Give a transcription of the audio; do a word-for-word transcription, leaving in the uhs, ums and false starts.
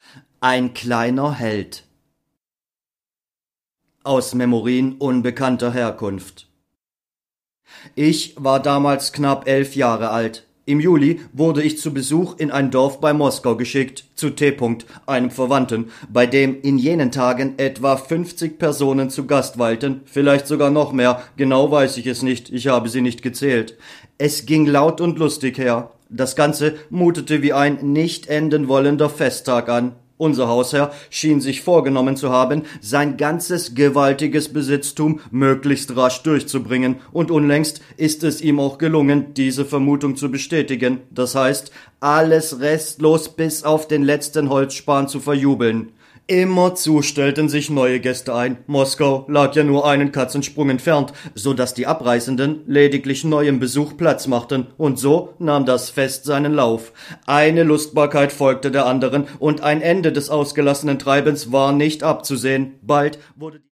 Ein kleiner Held. Aus Memorien unbekannter Herkunft. Ich war damals knapp elf Jahre alt. Im Juli wurde ich zu Besuch in ein Dorf bei Moskau geschickt, zu T. einem Verwandten, bei dem in jenen Tagen etwa fünfzig Personen zu Gast weilten, vielleicht sogar noch mehr, genau weiß ich es nicht, ich habe sie nicht gezählt. Es ging laut und lustig her. Das Ganze mutete wie ein nicht enden wollender Festtag an. Unser Hausherr schien sich vorgenommen zu haben, sein ganzes gewaltiges Besitztum möglichst rasch durchzubringen, und unlängst ist es ihm auch gelungen, diese Vermutung zu bestätigen, das heißt, alles restlos bis auf den letzten Holzspan zu verjubeln. Immerzu stellten sich neue Gäste ein. Moskau lag ja nur einen Katzensprung entfernt, so dass die Abreisenden lediglich neuem Besuch Platz machten, und so nahm das Fest seinen Lauf. Eine Lustbarkeit folgte der anderen, und ein Ende des ausgelassenen Treibens war nicht abzusehen. Bald wurde